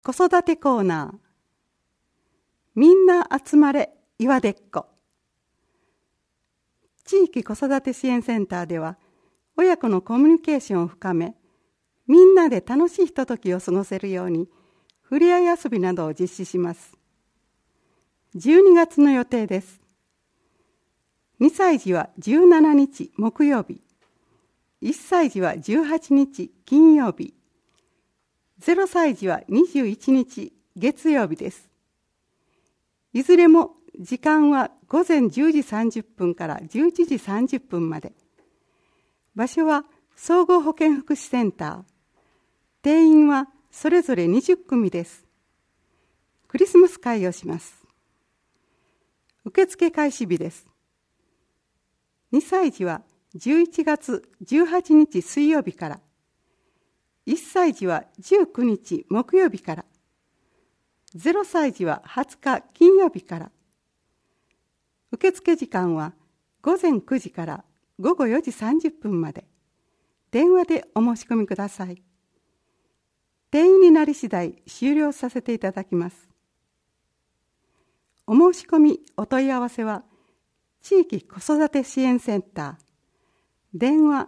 子育てコーナー。みんな集まれ岩でっこ。地域子育て支援センターでは、親子のコミュニケーションを深め、みんなで楽しいひとときを過ごせるように、ふれあい遊びなどを実施します。12月の予定です。2歳児は17日木曜日、1歳児は18日金曜日、0歳児は21日月曜日です。いずれも時間は午前10時30分から11時30分まで。場所は総合保健福祉センター。定員はそれぞれ20組です。クリスマス会をします。受付開始日です。2歳児は11月18日水曜日から、1歳児は19日木曜日から、0歳児は20日金曜日から。受付時間は午前9時から午後4時30分まで。電話でお申し込みください。定員になり次第終了させていただきます。お申し込みお問い合わせは地域子育て支援センター電話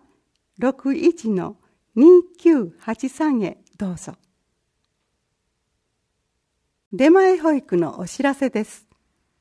61-2983 へどうぞ。出前保育のお知らせです。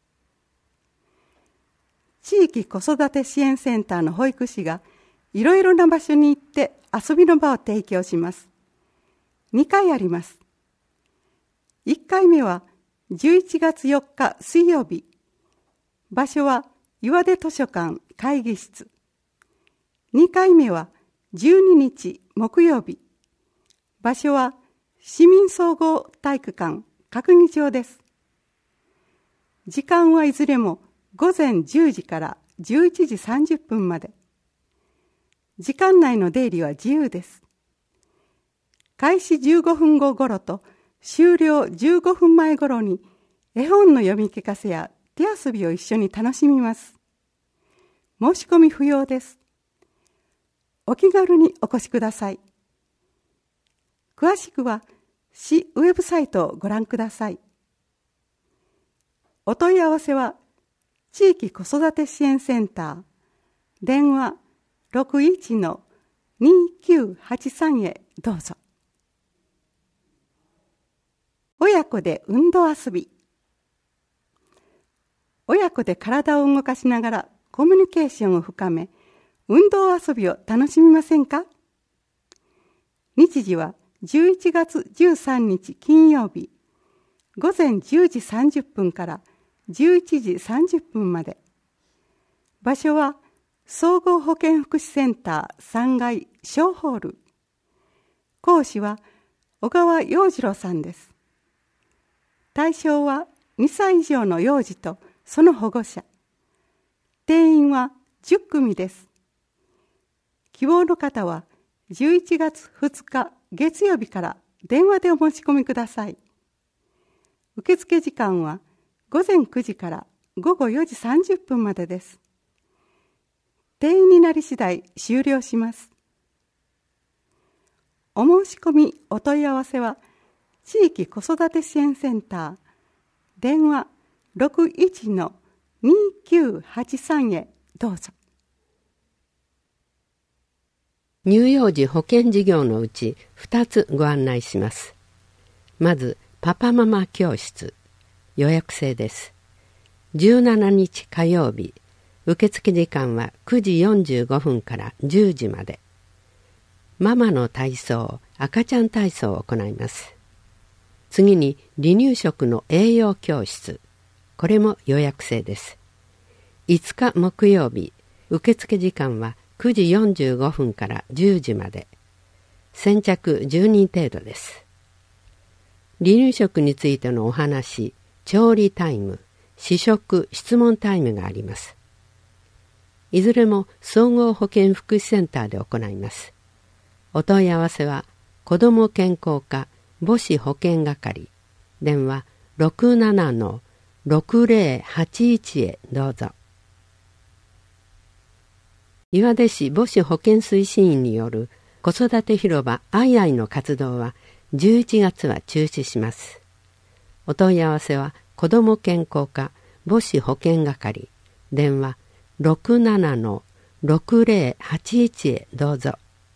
地域子育て支援センターの保育士がいろいろな場所に行って遊びの場を提供します。2回あります。1回目は11月4日水曜日。場所は岩出図書館会議室。2回目は12日木曜日。場所は市民総合体育館閣議場です。時間はいずれも午前10時から11時30分まで。時間内の出入りは自由です。開始15分後頃と終了15分前頃に絵本の読み聞かせや手遊びを一緒に楽しみます。申し込み不要です。お気軽にお越しください。詳しくは市ウェブサイトをご覧ください。お問い合わせは地域子育て支援センター電話 61-2983 へどうぞ。親子で運動遊び。親子で体を動かしながらコミュニケーションを深め、運動遊びを楽しみませんか？日時は11月13日金曜日、午前10時30分から11時30分まで。場所は総合保健福祉センター3階小ホール。講師は小川洋次郎さんです。対象は2歳以上の幼児とその保護者。定員は10組です。希望の方は11月2日月曜日から電話でお申し込みください。受付時間は午前9時から午後4時30分までです。定員になり次第終了します。お申し込みお問い合わせは地域子育て支援センター電話 61-2983 へどうぞ。 乳幼児保健事業のうち2つご案内します。まずパパママ教室、予約制です。17日火曜日、受付時間は9時45分から10時まで。ママの体操、赤ちゃん体操を行います。次に離乳食の栄養教室、これも予約制です。5日木曜日、受付時間は9時45分から10時まで。先着10人程度です。離乳食についてのお話、調理タイム、試食、質問タイムがあります。いずれも総合保健福祉センターで行います。お問い合わせは子ども健康課母子保健係電話 67-6081 へどうぞ。岩出市母子保健推進員による子育て広場アイアイの活動は 11月は中止します。お問い合わせは子ども健康課母子保健係、電話 67-6081 へどうぞ。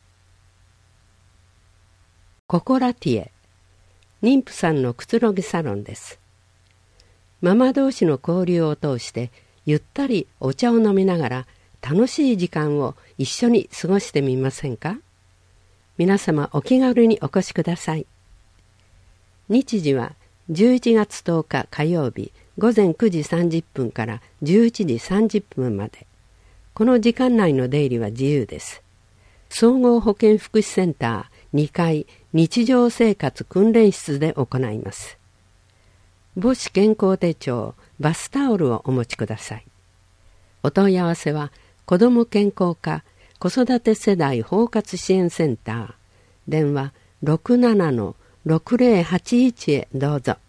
ココラティエ、妊婦さんのくつろぎサロンです。ママ同士の交流を通してゆったりお茶を飲みながら楽しい時間を一緒に過ごしてみませんか。皆様お気軽にお越しください。日時は11月10日火曜日午前9時30分から11時30分まで。この時間内の出入りは自由です。総合保健福祉センター2階日常生活訓練室で行います。母子健康手帳、バスタオルをお持ちください。お問い合わせは子ども健康課子育て世代包括支援センター、電話 67-6081 へどうぞ。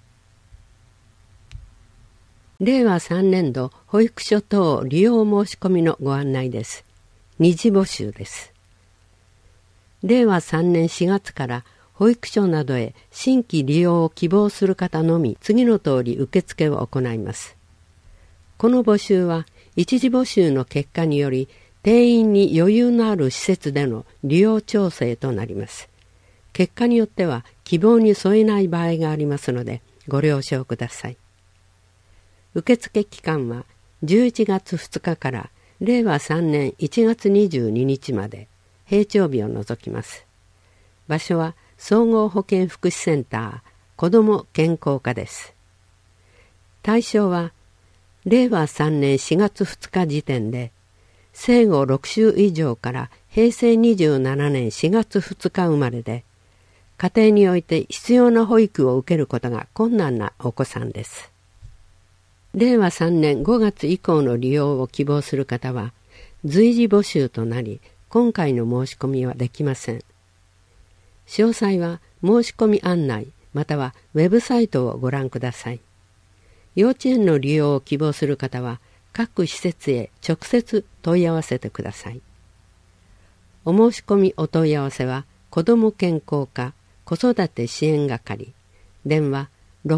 令和3年度保育所等利用申し込みのご案内です。二次募集です。令和3年4月から保育所などへ新規利用を希望する方のみ次の通り受付を行います。この募集は一次募集の結果により定員に余裕のある施設での利用調整となります。結果によっては希望に添えない場合がありますのでご了承ください。受付期間は11月2日から令和3年1月22日まで、平常日を除きます。場所は総合保健福祉センター子ども健康課です。対象は令和3年4月2日時点で生後6週以上から平成27年4月2日生まれで、家庭において必要な保育を受けることが困難なお子さんです。令和3年5月以降の利用を希望する方は随時募集となり、今回の申し込みはできません。詳細は申し込み案内またはウェブサイトをご覧ください。幼稚園の利用を希望する方は各施設へ直接問い合わせてください。お申し込みお問い合わせは子ども健康課子育て支援係、電話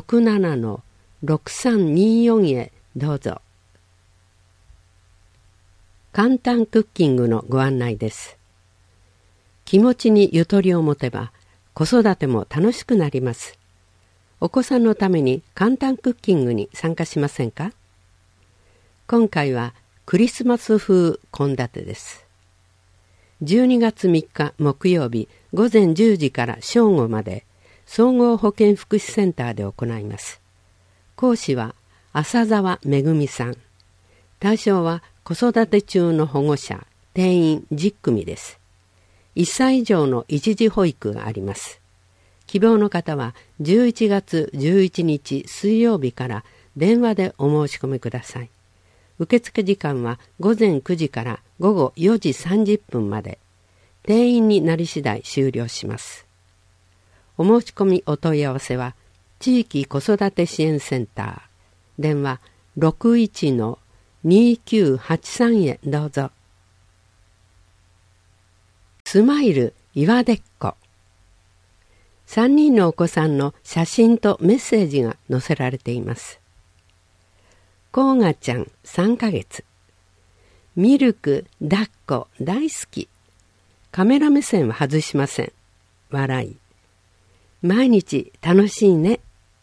67-6324 へどうぞ。簡単クッキングのご案内です。気持ちにゆとりを持てば子育ても楽しくなります。お子さんのために簡単クッキングに参加しませんか。今回はクリスマス風献立です。12月3日木曜日午前10時から正午まで総合保健福祉センターで行います。講師は浅澤めぐみさん。対象は子育て中の保護者、定員10組です。1歳以上の一時保育があります。希望の方は11月11日水曜日から電話でお申し込みください。受付時間は午前9時から午後4時30分まで。定員になり次第終了します。お申し込みお問い合わせは地域子育て支援センター、電話 61-2983 へどうぞ。スマイル岩でっこ。3人のお子さんの写真とメッセージが載せられています。こうがちゃん3ヶ月。ミルク、抱っこ、大好き。カメラ目線は外しません。笑い。毎日楽しいね。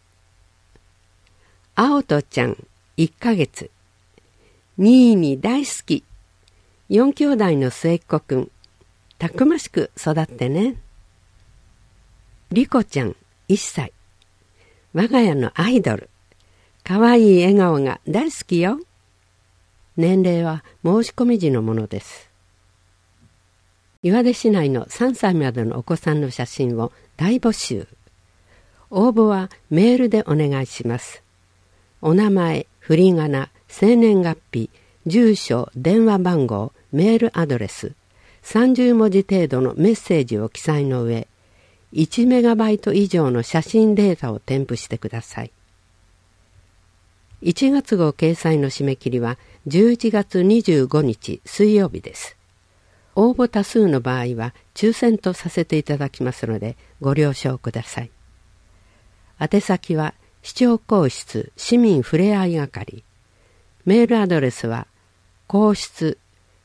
あおとちゃん1ヶ月。ニーニ大好き。4兄弟の末っ子くん。たくましく育ってね。りこちゃん1歳。我が家のアイドル。かわいい笑顔が大好きよ。年齢は申し込み時のものです。岩出市内の3歳までのお子さんの写真を大募集。応募はメールでお願いします。お名前、振り仮名、生年月日、住所、電話番号、メールアドレス、30文字程度のメッセージを記載の上、1メガバイト以上の写真データを添付してください。1月号掲載の締め切りは11月25日水曜日です。 応募多数の場合は抽選とさせていただきますのでご了承ください。宛先は市長公室市民ふれあい係。メールアドレスは公室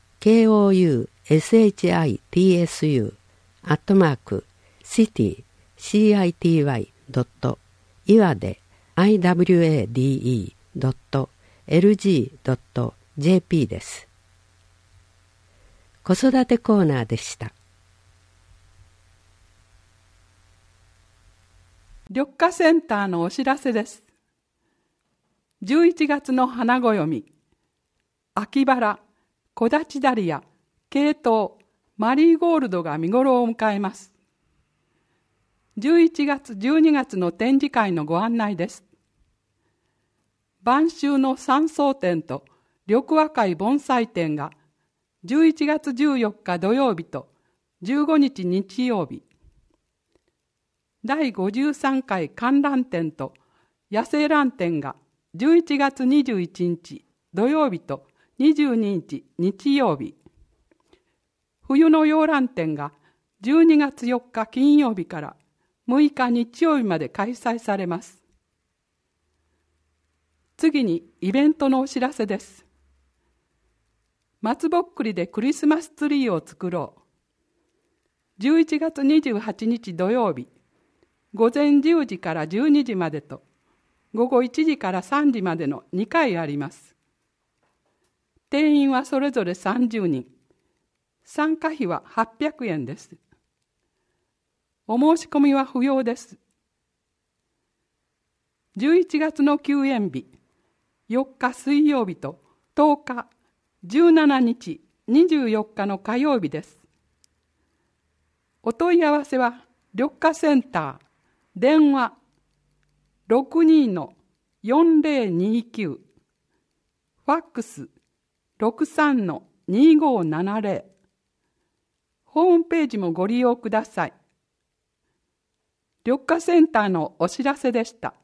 city.city.iwade.lg.jp です。子育てコーナーでした。 緑化センターのお知らせです。11月の花暦、秋バラ、木立ダリア、ケイトウ、マリーゴールドが見頃を迎えます。11月、12月の展示会のご案内です。晩秋の山荘展と緑和会盆栽展が11月14日土曜日と15日日曜日、第53回観覧展と野生蘭展が11月21日土曜日と22日日曜日、冬の洋蘭展が12月4日金曜日から6日日曜日まで開催されます。次にイベントのお知らせです。松ぼっくりでクリスマスツリーを作ろう。11月28日土曜日、午前10時から12時までと、午後1時から3時までの2回あります。定員はそれぞれ30人。参加費は800円です。お申し込みは不要です。11月の休園日、4日水曜日と10日、17日、24日の火曜日です。お問い合わせは緑化センター、電話 62-4029、ファックス 63-2570、ホームページもご利用ください。緑化センターのお知らせでした。